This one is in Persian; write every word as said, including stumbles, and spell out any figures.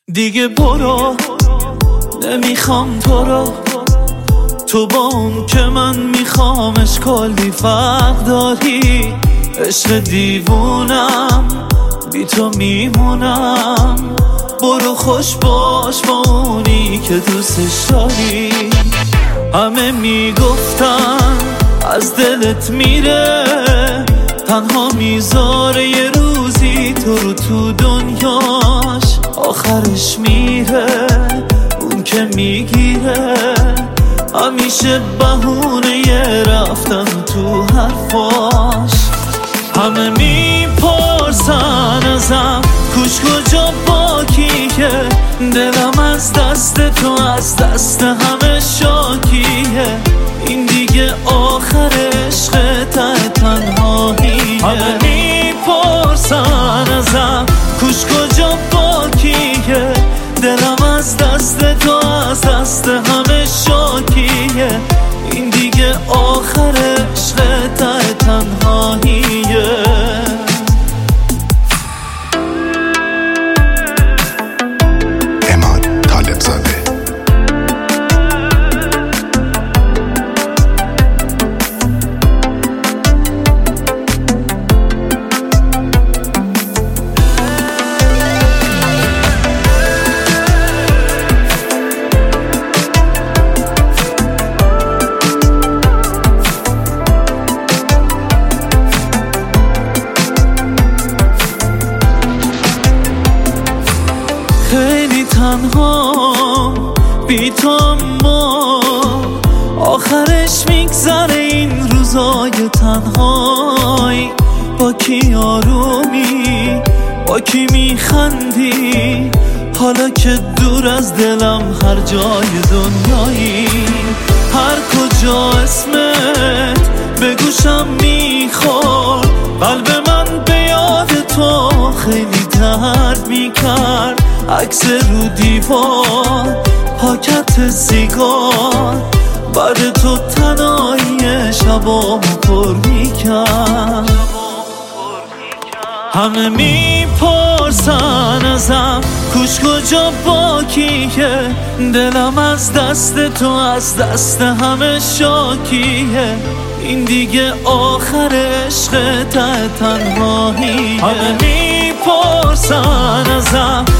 دیگه برو، نمیخوام تو رو. تو با اون که من میخوامش کلی فرق داری. عشق دیوونم، بی تو میمونم. برو خوش باش با اونی که دوستش داری. همه میگفتن از دلت میره، تنها میذاره یه روزی تو رو تو دنیاش. آخرش میره اون که میگیره، همیشه بهونه یه رفتن تو حرفاش. همه میپرسن ازم کوش کجا با کیه، دلم از دست تو از دست همه شاکیه. این دیگه آخر عشق ته تنهاییه. همه میپرسن ازم کوش کجا با کیه، دلم از دست تو از دست همه شاکیه. این دیگه آخر عشق ته تنهاییه. خیلی تنها بی تو، اما آخرش میگذره این روزای تنهایی. با کی آرومی، با کی میخندی، حالا که دور از دلم هر جای دنیایی. هر کجا اسمت به گوشم میخورد، قلب من به یاد تو خیلی درد میکرد. عکس رو دیوار، پاکت سیگار، بعد تو تنهایی شبامو پر میکرد. همه میپرسن ازم کوش کجا با کیه، دلم از دست تو از دست همه شاکیه. این دیگه آخر عشق ته تنهاییه. همه میپرسن ازم